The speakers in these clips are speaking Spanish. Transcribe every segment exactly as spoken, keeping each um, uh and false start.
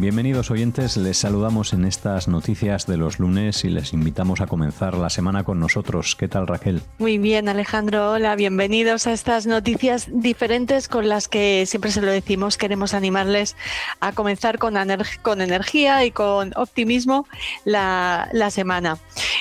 Bienvenidos oyentes, les saludamos en estas noticias de los lunes y les invitamos a comenzar la semana con nosotros. ¿Qué tal, Raquel? Muy bien, Alejandro. Hola, bienvenidos a estas noticias diferentes con las que siempre se lo decimos. Queremos animarles a comenzar con, ener- con energía y con optimismo la, la semana.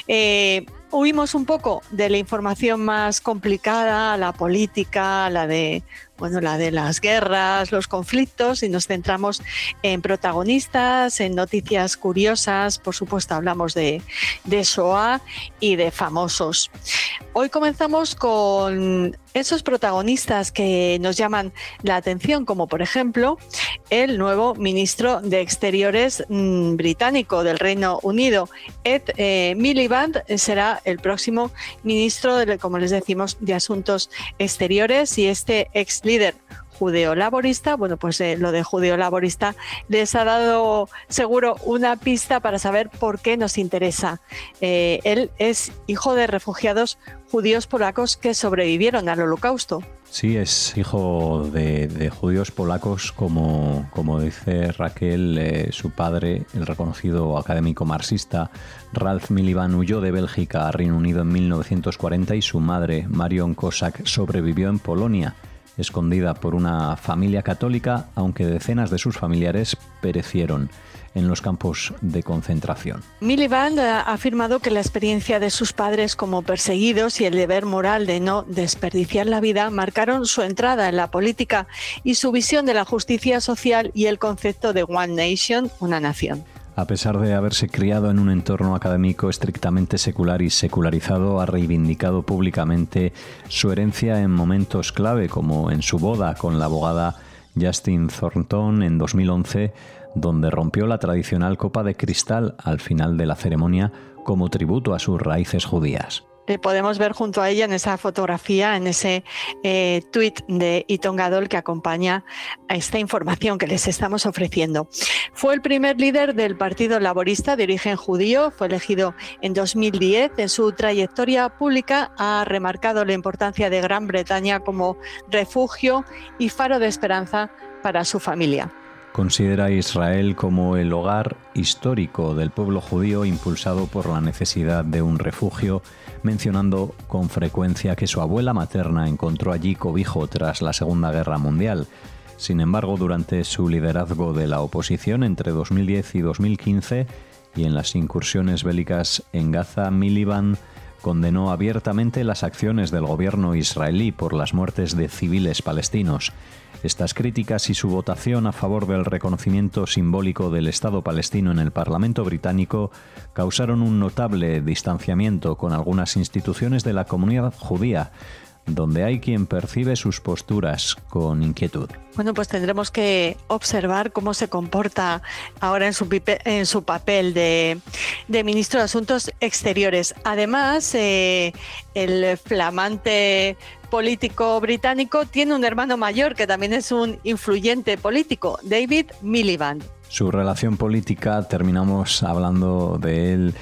Eh, Huimos un poco de la información más complicada, la política, la de, bueno, la de las guerras, los conflictos, y nos centramos en protagonistas, en noticias curiosas. Por supuesto, hablamos de, de Shoah y de famosos. Hoy comenzamos con esos protagonistas que nos llaman la atención, como por ejemplo el nuevo ministro de Exteriores mmm, británico del Reino Unido, Ed eh, Miliband, será el próximo ministro, de, como les decimos, de Asuntos Exteriores, y este ex líder judeo-laborista, bueno, pues eh, lo de judeo-laborista les ha dado seguro una pista para saber por qué nos interesa. Eh, él es hijo de refugiados judíos polacos que sobrevivieron al Holocausto. Sí, es hijo de, de judíos polacos, como, como dice Raquel. Eh, su padre, el reconocido académico marxista Ralph Miliband, huyó de Bélgica a Reino Unido en mil novecientos cuarenta y su madre, Marion Kossak, sobrevivió en Polonia, escondida por una familia católica, aunque decenas de sus familiares perecieron en los campos de concentración. Miliband ha afirmado que la experiencia de sus padres como perseguidos y el deber moral de no desperdiciar la vida marcaron su entrada en la política y su visión de la justicia social y el concepto de One Nation, una nación. A pesar de haberse criado en un entorno académico estrictamente secular y secularizado, ha reivindicado públicamente su herencia en momentos clave, como en su boda con la abogada Justine Thornton en dos mil once, donde rompió la tradicional copa de cristal al final de la ceremonia como tributo a sus raíces judías. Le podemos ver junto a ella en esa fotografía, en ese eh, tuit de Iton Gadol que acompaña a esta información que les estamos ofreciendo. Fue el primer líder del Partido Laborista de origen judío, fue elegido en dos mil diez. En su trayectoria pública ha remarcado la importancia de Gran Bretaña como refugio y faro de esperanza para su familia. Considera a Israel como el hogar histórico del pueblo judío, impulsado por la necesidad de un refugio, mencionando con frecuencia que su abuela materna encontró allí cobijo tras la Segunda Guerra Mundial. Sin embargo, durante su liderazgo de la oposición entre dos mil diez y dos mil quince y en las incursiones bélicas en Gaza, Miliband condenó abiertamente las acciones del gobierno israelí por las muertes de civiles palestinos. Estas críticas y su votación a favor del reconocimiento simbólico del Estado palestino en el Parlamento británico causaron un notable distanciamiento con algunas instituciones de la comunidad judía, donde hay quien percibe sus posturas con inquietud. Bueno, pues tendremos que observar cómo se comporta ahora en su, pipe, en su papel de, de ministro de Asuntos Exteriores. Además, eh, el flamante político británico tiene un hermano mayor que también es un influyente político, David Miliband. Su relación política, terminamos hablando de él,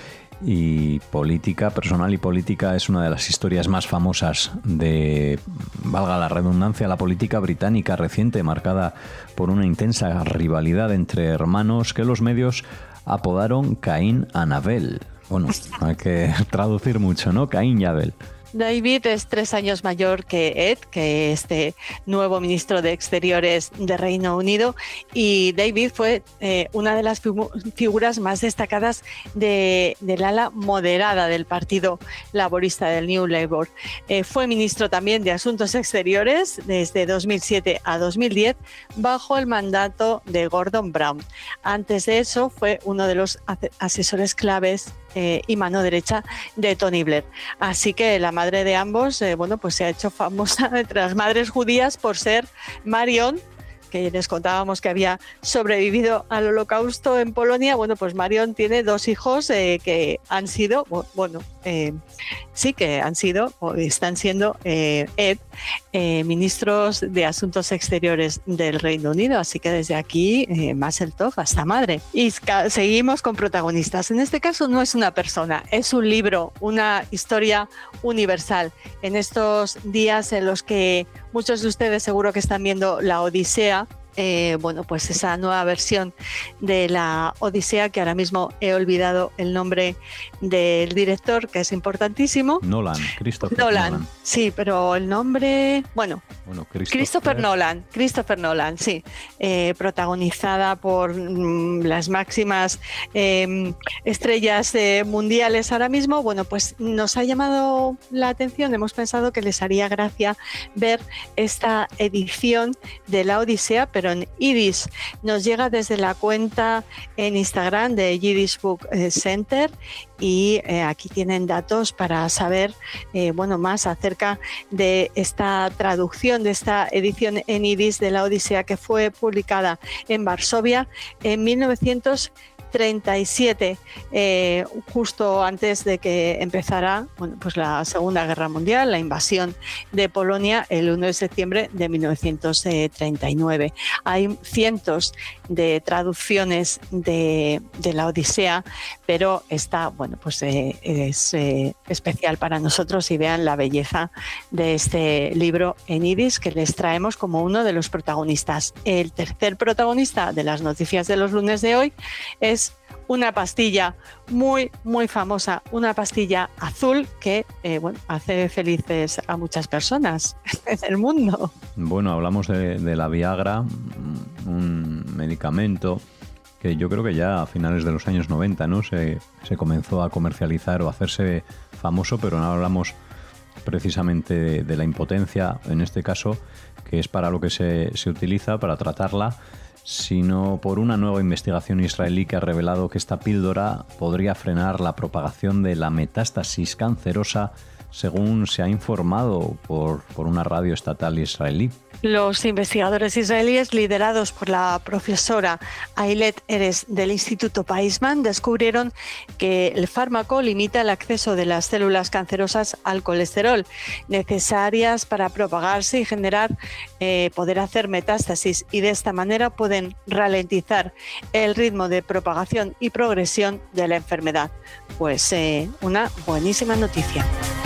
y política, personal y política, es una de las historias más famosas de, valga la redundancia, la política británica reciente, marcada por una intensa rivalidad entre hermanos que los medios apodaron Caín and Abel. Bueno, hay que traducir mucho, ¿no? Caín y Abel. David es tres años mayor que Ed, que es este nuevo ministro de Exteriores de Reino Unido, y David fue eh, una de las figu- figuras más destacadas de, del ala moderada del Partido Laborista, del New Labour. Eh, fue ministro también de Asuntos Exteriores desde dos mil siete a dos mil diez bajo el mandato de Gordon Brown. Antes de eso fue uno de los asesores claves Eh, y mano derecha de Tony Blair. Así que la madre de ambos, eh, bueno, pues se ha hecho famosa entre las madres judías por ser Marion, que les contábamos que había sobrevivido al Holocausto en Polonia. Bueno, pues Marion tiene dos hijos eh, que han sido, bueno, eh, sí que han sido o están siendo eh, Ed, eh, ministros de Asuntos Exteriores del Reino Unido. Así que desde aquí, eh, Mazel Tov, hasta madre. Y seguimos con protagonistas. En este caso no es una persona, es un libro, una historia universal. En estos días en los que muchos de ustedes seguro que están viendo La Odisea, Eh, bueno, pues esa nueva versión de la Odisea, que ahora mismo he olvidado el nombre del director, que es importantísimo. Nolan, Christopher Nolan. Nolan. Sí, pero el nombre, bueno, bueno Christopher... Christopher Nolan, Christopher Nolan, sí, eh, protagonizada por mm, las máximas eh, estrellas eh, mundiales ahora mismo. Bueno, pues nos ha llamado la atención, hemos pensado que les haría gracia ver esta edición de la Odisea, pero en Yiddish. Nos llega desde la cuenta en Instagram de Yiddish Book Center y eh, aquí tienen datos para saber eh, bueno, más acerca de esta traducción, de esta edición en Yiddish de la Odisea, que fue publicada en Varsovia en mil novecientos treinta y siete, eh, justo antes de que empezara bueno, pues la Segunda Guerra Mundial, la invasión de Polonia el uno de septiembre de mil novecientos treinta y nueve. Hay cientos de traducciones de, de la Odisea, pero esta bueno, pues, eh, es eh, especial para nosotros, y vean la belleza de este libro en Yiddish que les traemos como uno de los protagonistas. El tercer protagonista de las noticias de los lunes de hoy es una pastilla muy, muy famosa, una pastilla azul que eh, bueno, hace felices a muchas personas en el mundo. Bueno, hablamos de, de la Viagra, un medicamento que yo creo que ya a finales de los años noventa, ¿no? se, se comenzó a comercializar o a hacerse famoso, pero no hablamos precisamente de, de la impotencia, en este caso, que es para lo que se, se utiliza, para tratarla, sino por una nueva investigación israelí que ha revelado que esta píldora podría frenar la propagación de la metástasis cancerosa, según se ha informado por, por una radio estatal israelí. Los investigadores israelíes, liderados por la profesora Ailet Erez del Instituto Weizmann, descubrieron que el fármaco limita el acceso de las células cancerosas al colesterol, necesarias para propagarse y generar, eh, poder hacer metástasis, y de esta manera pueden ralentizar el ritmo de propagación y progresión de la enfermedad. Pues eh, una buenísima noticia.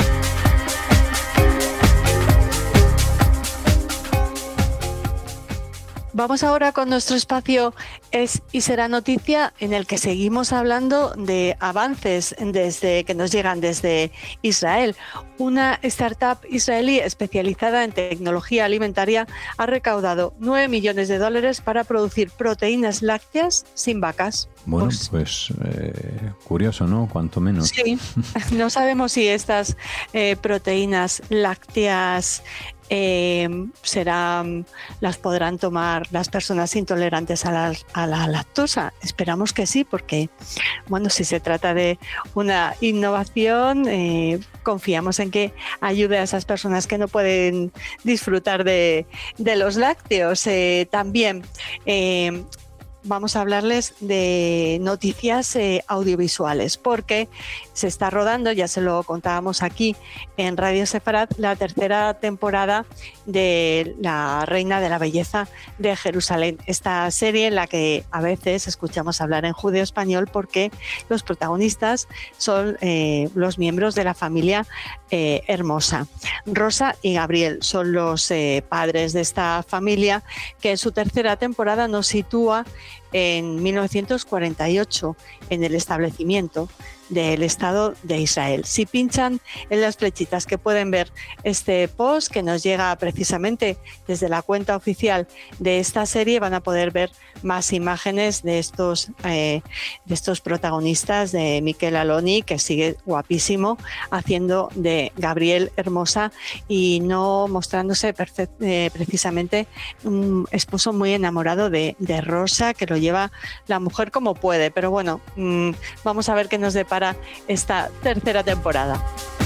Vamos ahora con nuestro espacio Es y Será Noticia, en el que seguimos hablando de avances desde que nos llegan desde Israel. Una startup israelí especializada en tecnología alimentaria ha recaudado nueve millones de dólares para producir proteínas lácteas sin vacas. Bueno, pues, pues eh, curioso, ¿no? Cuanto menos. Sí, no sabemos si estas eh, proteínas lácteas Eh, serán, las podrán tomar las personas intolerantes a la, a la lactosa. Esperamos que sí, porque bueno, si se trata de una innovación, eh, confiamos en que ayude a esas personas que no pueden disfrutar de, de los lácteos. Eh, también eh, vamos a hablarles de noticias eh, audiovisuales, porque se está rodando, ya se lo contábamos aquí en Radio Sefarad, la tercera temporada de La Reina de la Belleza de Jerusalén. Esta serie en la que a veces escuchamos hablar en judeo español, porque los protagonistas son eh, los miembros de la familia eh, hermosa. Rosa y Gabriel son los eh, padres de esta familia, que en su tercera temporada nos sitúa en mil novecientos cuarenta y ocho, en el establecimiento del Estado de Israel. Si pinchan en las flechitas que pueden ver este post, que nos llega precisamente desde la cuenta oficial de esta serie, van a poder ver más imágenes de estos, eh, de estos protagonistas, de Miquel Aloni, que sigue guapísimo, haciendo de Gabriel Hermosa y no mostrándose perfect, eh, precisamente un esposo muy enamorado de, de Rosa, que lo lleva la mujer como puede. Pero bueno, mmm, vamos a ver qué nos depara esta tercera temporada.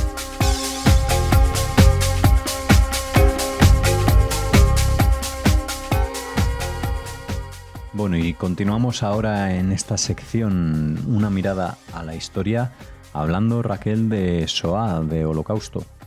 Bueno, y continuamos ahora en esta sección, una mirada a la historia, hablando, Raquel, de Shoah, de Holocausto.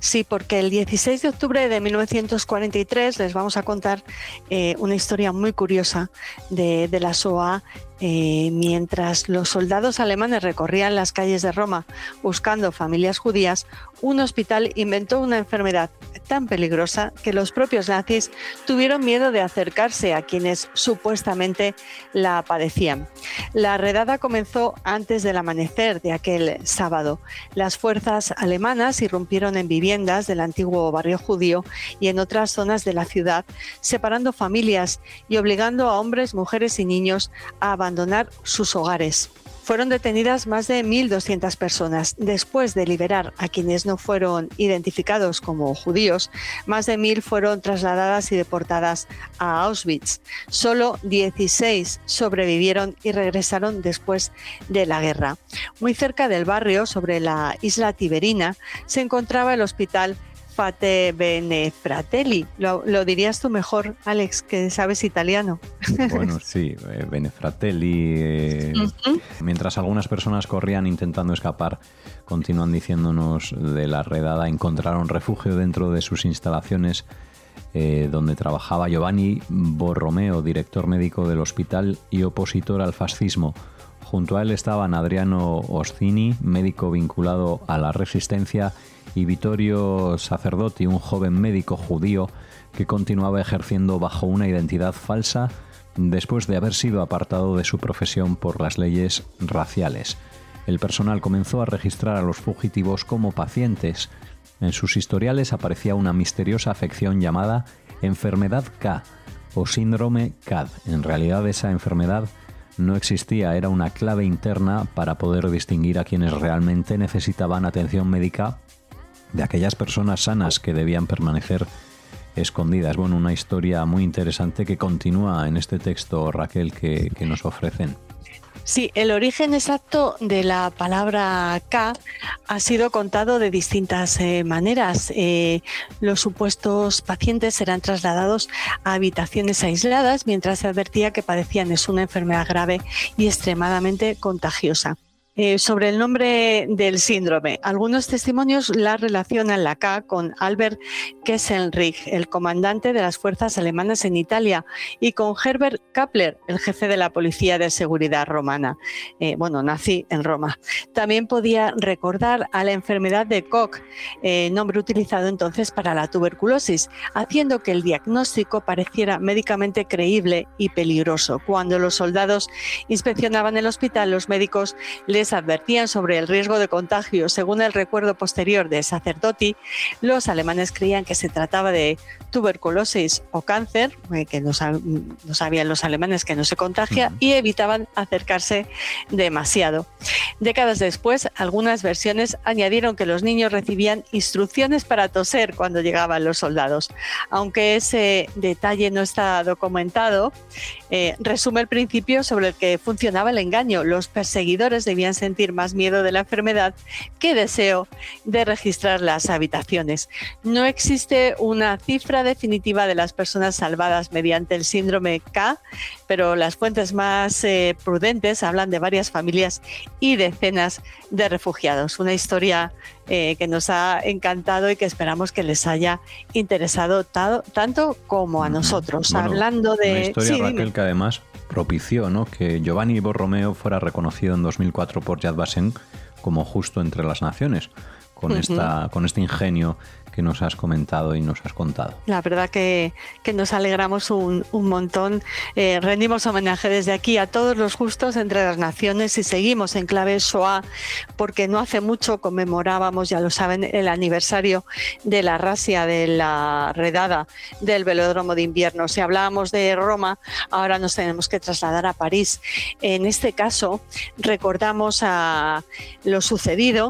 Sí, porque el dieciséis de octubre de mil novecientos cuarenta y tres les vamos a contar eh, una historia muy curiosa de, de la Shoah. Eh, mientras los soldados alemanes recorrían las calles de Roma buscando familias judías, un hospital inventó una enfermedad tan peligrosa que los propios nazis tuvieron miedo de acercarse a quienes supuestamente la padecían. La redada comenzó antes del amanecer de aquel sábado. Las fuerzas alemanas irrumpieron en viviendas del antiguo barrio judío y en otras zonas de la ciudad, separando familias y obligando a hombres, mujeres y niños a abandonar sus hogares. Fueron detenidas más de mil doscientas personas. Después de liberar a quienes no fueron identificados como judíos, más de mil fueron trasladadas y deportadas a Auschwitz. Solo dieciséis sobrevivieron y regresaron después de la guerra. Muy cerca del barrio, sobre la isla Tiberina, se encontraba el hospital Fate Bene Fratelli. Lo, lo dirías tú mejor, Alex, que sabes italiano. Bueno, sí, eh, Bene Fratelli. Eh, uh-huh. Mientras algunas personas corrían intentando escapar, continúan diciéndonos de la redada, encontraron refugio dentro de sus instalaciones eh, donde trabajaba Giovanni Borromeo, director médico del hospital y opositor al fascismo. Junto a él estaban Adriano Orsini, médico vinculado a la Resistencia, y Vittorio Sacerdoti, un joven médico judío que continuaba ejerciendo bajo una identidad falsa después de haber sido apartado de su profesión por las leyes raciales. El personal comenzó a registrar a los fugitivos como pacientes. En sus historiales aparecía una misteriosa afección llamada enfermedad K o síndrome C A D. En realidad esa enfermedad no existía, era una clave interna para poder distinguir a quienes realmente necesitaban atención médica de aquellas personas sanas que debían permanecer escondidas. Bueno, una historia muy interesante que continúa en este texto, Raquel, que, que nos ofrecen. Sí, el origen exacto de la palabra K ha sido contado de distintas eh, maneras. Eh, los supuestos pacientes serán trasladados a habitaciones aisladas mientras se advertía que padecían es una enfermedad grave y extremadamente contagiosa. Eh, sobre el nombre del síndrome, algunos testimonios la relacionan la K con Albert Kesselring, el comandante de las fuerzas alemanas en Italia, y con Herbert Kappler, el jefe de la policía de seguridad romana, eh, bueno, nazi en Roma. También podía recordar a la enfermedad de Koch, eh, nombre utilizado entonces para la tuberculosis, haciendo que el diagnóstico pareciera médicamente creíble y peligroso. Cuando los soldados inspeccionaban el hospital, los médicos les advertían sobre el riesgo de contagio. Según el recuerdo posterior de Sacerdoti, los alemanes creían que se trataba de tuberculosis o cáncer, que no, no sabían los alemanes que no se contagia, uh-huh. y evitaban acercarse demasiado. Décadas después, algunas versiones añadieron que los niños recibían instrucciones para toser cuando llegaban los soldados. Aunque ese detalle no está documentado, eh, resume el principio sobre el que funcionaba el engaño. Los perseguidores debían sentir más miedo de la enfermedad que deseo de registrar las habitaciones. No existe una cifra definitiva de las personas salvadas mediante el síndrome K, pero las fuentes más eh, prudentes hablan de varias familias y decenas de refugiados. Una historia eh, que nos ha encantado y que esperamos que les haya interesado ta- tanto como a nosotros. Bueno, hablando de... Una historia, sí, Raquel, dime. Que además propició, ¿no?, que Giovanni Borromeo fuera reconocido en dos mil cuatro por Yad Vashem como justo entre las naciones, con, uh-huh. esta, con este ingenio que nos has comentado y nos has contado. La verdad que, que nos alegramos un, un montón. Eh, rendimos homenaje desde aquí a todos los justos entre las naciones y seguimos en clave Shoah, porque no hace mucho conmemorábamos, ya lo saben, el aniversario de la razzia, de la redada del velódromo de invierno. Si hablábamos de Roma, ahora nos tenemos que trasladar a París. En este caso, recordamos a lo sucedido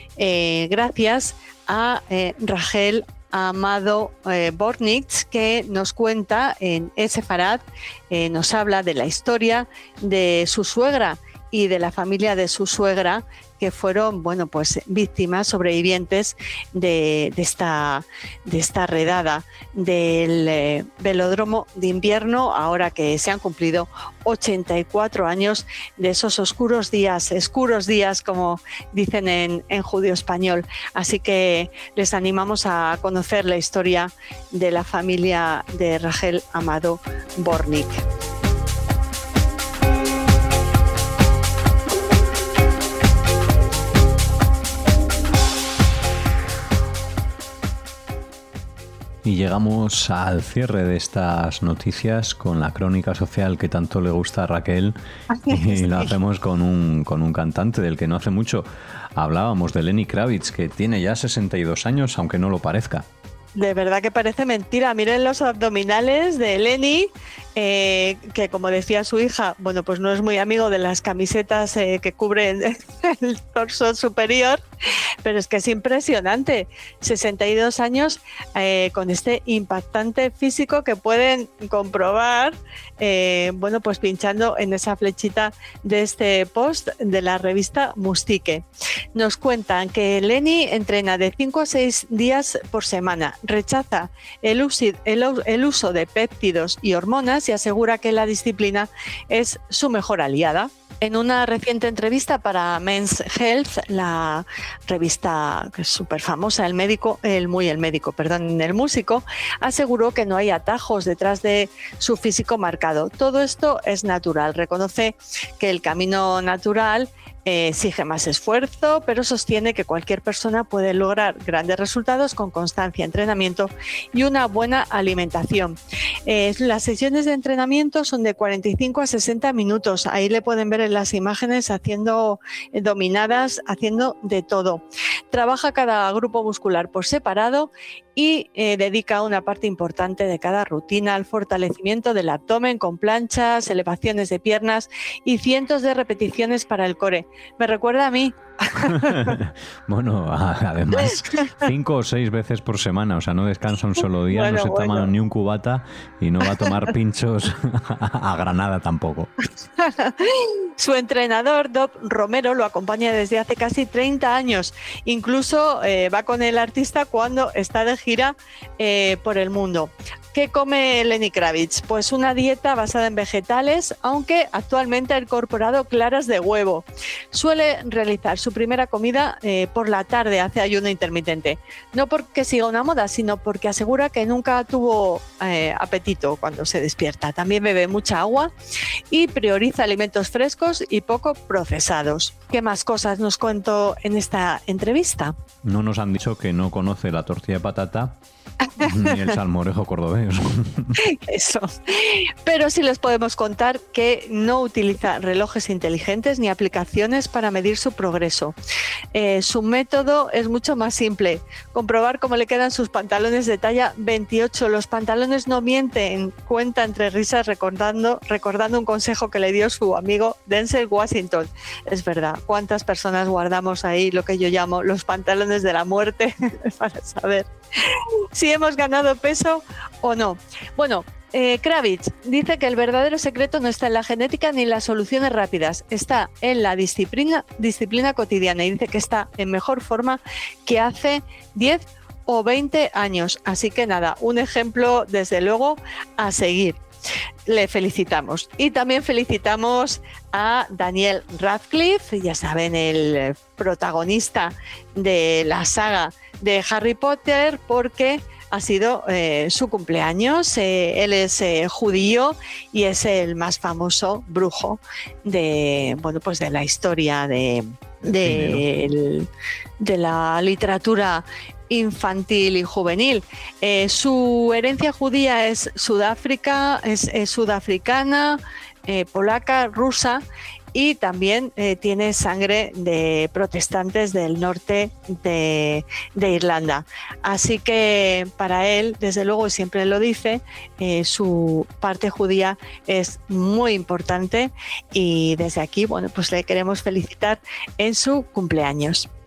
eh, gracias a eh, Rachel Amado eh, Bornitz, que nos cuenta en Sefarad, eh, nos habla de la historia de su suegra y de la familia de su suegra, que fueron, bueno, pues víctimas, sobrevivientes de, de, esta, de esta redada del eh, velódromo de invierno, ahora que se han cumplido ochenta y cuatro años de esos oscuros días, oscuros días, como dicen en, en judío español. Así que les animamos a conocer la historia de la familia de Rachel Amado Bornik. Y llegamos al cierre de estas noticias con la crónica social que tanto le gusta a Raquel, y sí. Lo hacemos con un, con un cantante del que no hace mucho hablábamos, de Lenny Kravitz, que tiene ya sesenta y dos años, aunque no lo parezca. De verdad que parece mentira. Miren los abdominales de Lenny, eh, que como decía su hija, bueno, pues no es muy amigo de las camisetas eh, que cubren el torso superior, pero es que es impresionante. sesenta y dos años eh, con este impactante físico que pueden comprobar, eh, bueno, pues pinchando en esa flechita de este post de la revista Mustique. Nos cuentan que Lenny entrena de cinco a seis días por semana, rechaza el uso, el, el uso de péptidos y hormonas y asegura que la disciplina es su mejor aliada. En una reciente entrevista para Men's Health, la revista que es súper famosa, el médico, el muy el médico, perdón, el músico, aseguró que no hay atajos detrás de su físico marcado. Todo esto es natural. Reconoce que el camino natural Eh, exige más esfuerzo, pero sostiene que cualquier persona puede lograr grandes resultados con constancia, entrenamiento y una buena alimentación. Eh, las sesiones de entrenamiento son de cuarenta y cinco a sesenta minutos. Ahí le pueden ver en las imágenes haciendo eh, dominadas, haciendo de todo. Trabaja cada grupo muscular por separado y eh, dedica una parte importante de cada rutina al fortalecimiento del abdomen con planchas, elevaciones de piernas y cientos de repeticiones para el core. Me recuerda a mí. Bueno, además, cinco o seis veces por semana, o sea, no descansa un solo día, bueno, no se toma bueno. ni un cubata y no va a tomar pinchos a granada tampoco. Su entrenador, Dob Romero, lo acompaña desde hace casi treinta años. Incluso eh, va con el artista cuando está de gira eh, por el mundo. ¿Qué come Lenny Kravitz? Pues una dieta basada en vegetales, aunque actualmente ha incorporado claras de huevo. Suele realizar su primera comida eh, por la tarde, hace ayuno intermitente. No porque siga una moda, sino porque asegura que nunca tuvo eh, apetito cuando se despierta. También bebe mucha agua y prioriza alimentos frescos y poco procesados. ¿Qué más cosas nos cuento en esta entrevista? No nos han dicho que no conoce la tortilla de patata ni el salmorejo cordobés. Eso. Pero sí les podemos contar que no utiliza relojes inteligentes ni aplicaciones para medir su progreso. Eh, su método es mucho más simple. Comprobar cómo le quedan sus pantalones de talla veintiocho. Los pantalones no mienten, cuenta entre risas recordando, recordando un consejo que le dio su amigo Denzel Washington. Es verdad, ¿cuántas personas guardamos ahí lo que yo llamo los pantalones de la muerte para saber si hemos ganado peso o no? Bueno, eh, Kravitz dice que el verdadero secreto no está en la genética ni en las soluciones rápidas, está en la disciplina, disciplina cotidiana, y dice que está en mejor forma que hace diez o veinte años. Así que nada, un ejemplo desde luego a seguir. Le felicitamos. Y también felicitamos a Daniel Radcliffe, ya saben, el protagonista de la saga de Harry Potter, porque ha sido eh, su cumpleaños. Eh, él es eh, judío y es el más famoso brujo de, bueno, pues de la historia de, de, el, de la literatura infantil y juvenil. Eh, su herencia judía es Sudáfrica, es, es sudafricana, eh, polaca, rusa, y también eh, tiene sangre de protestantes del norte de, de Irlanda. Así que para él, desde luego, siempre lo dice, eh, su parte judía es muy importante, y desde aquí, bueno, pues le queremos felicitar en su cumpleaños.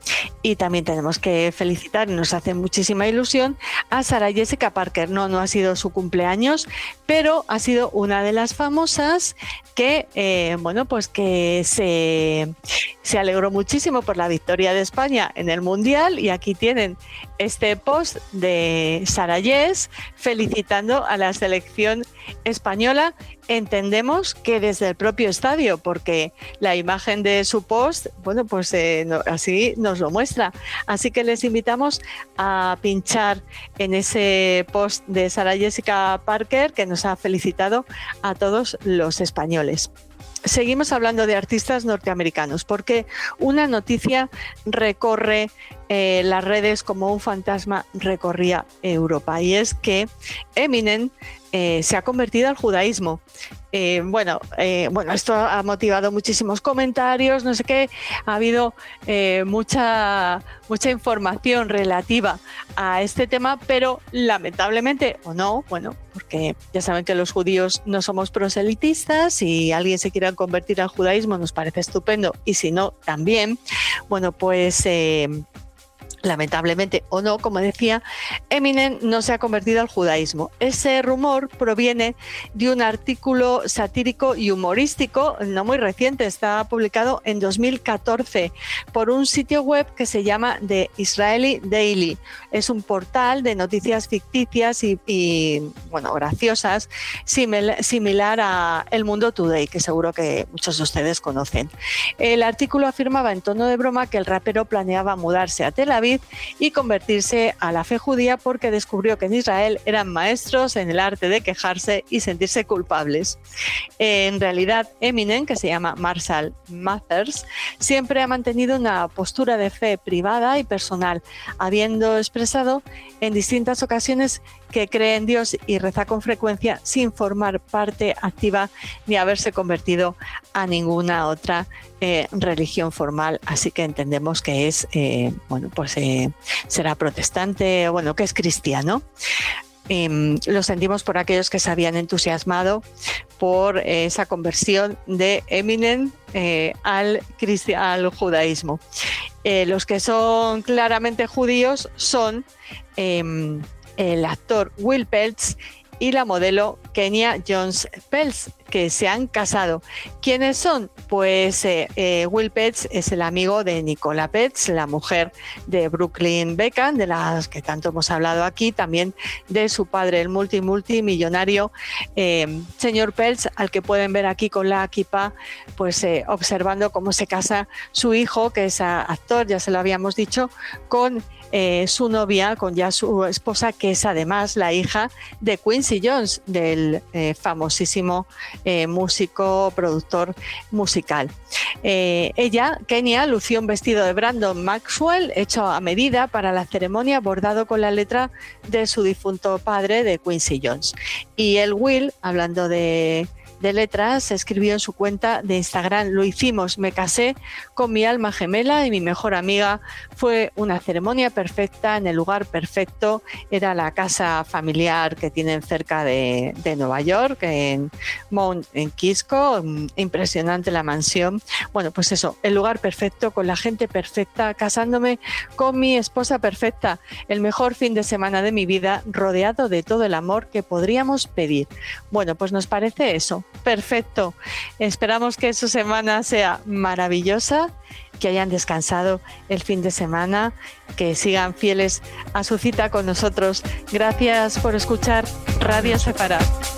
Y también tenemos que felicitar, y nos hace muchísima ilusión, a Sarah Jessica Parker. No, no ha sido su cumpleaños, pero ha sido una de las famosas que, eh, bueno, pues que se, se alegró muchísimo por la victoria de España en el Mundial, y aquí tienen este post de Sarah Jess felicitando a la selección española. Entendemos que desde el propio estadio, porque la imagen de su post, bueno, pues eh, no, así nos lo muestra. Así que les invitamos a pinchar en ese post de Sarah Jessica Parker, que nos ha felicitado a todos los españoles. Seguimos hablando de artistas norteamericanos, porque una noticia recorre eh, las redes como un fantasma recorría Europa, y es que Eminem eh, se ha convertido al judaísmo. Eh, bueno, eh, bueno, esto ha motivado muchísimos comentarios, no sé qué, ha habido eh, mucha, mucha información relativa a este tema, pero lamentablemente, o no, bueno, porque ya saben que los judíos no somos proselitistas, si alguien se quiere convertir al judaísmo nos parece estupendo, y si no, también, bueno, pues... Eh, lamentablemente o no, como decía, Eminem no se ha convertido al judaísmo. Ese rumor proviene de un artículo satírico y humorístico, no muy reciente, está publicado en dos mil catorce por un sitio web que se llama The Israeli Daily. Es un portal de noticias ficticias y, y bueno, graciosas, simil, similar a El Mundo Today, que seguro que muchos de ustedes conocen. El artículo afirmaba en tono de broma que el rapero planeaba mudarse a Tel Aviv y convertirse a la fe judía porque descubrió que en Israel eran maestros en el arte de quejarse y sentirse culpables. En realidad, Eminem, que se llama Marshall Mathers, siempre ha mantenido una postura de fe privada y personal, habiendo expresado en distintas ocasiones que cree en Dios y reza con frecuencia sin formar parte activa ni haberse convertido a ninguna otra eh, religión formal. Así que entendemos que es, eh, bueno, pues eh, será protestante, bueno, que es cristiano. Eh, lo sentimos por aquellos que se habían entusiasmado por eh, esa conversión de Eminem eh, al, al judaísmo. Eh, los que son claramente judíos son eh, el actor Will Peltz y la modelo Kenya Jones Peltz, que se han casado. ¿Quiénes son? Pues eh, eh, Will Peltz es el amigo de Nicola Peltz, la mujer de Brooklyn Beckham, de las que tanto hemos hablado aquí, también de su padre, el multi multimillonario eh, señor Peltz, al que pueden ver aquí con la kippah, pues eh, observando cómo se casa su hijo, que es actor, ya se lo habíamos dicho, con Eh, su novia, con ya su esposa, que es además la hija de Quincy Jones, del eh, famosísimo eh, músico, productor musical. Eh, ella, Kenya, lució un vestido de Brandon Maxwell hecho a medida para la ceremonia, bordado con la letra de su difunto padre, de Quincy Jones. Y el Will, hablando de de letras, escribió en su cuenta de Instagram: lo hicimos, me casé con mi alma gemela y mi mejor amiga, fue una ceremonia perfecta en el lugar perfecto, era la casa familiar que tienen cerca de, de Nueva York, en Mount en Kisco, impresionante la mansión. Bueno, pues eso, el lugar perfecto, con la gente perfecta, casándome con mi esposa perfecta, el mejor fin de semana de mi vida, rodeado de todo el amor que podríamos pedir. Bueno, pues nos parece eso, perfecto. Esperamos que su semana sea maravillosa, que hayan descansado el fin de semana, que sigan fieles a su cita con nosotros. Gracias por escuchar Radio Sefarad.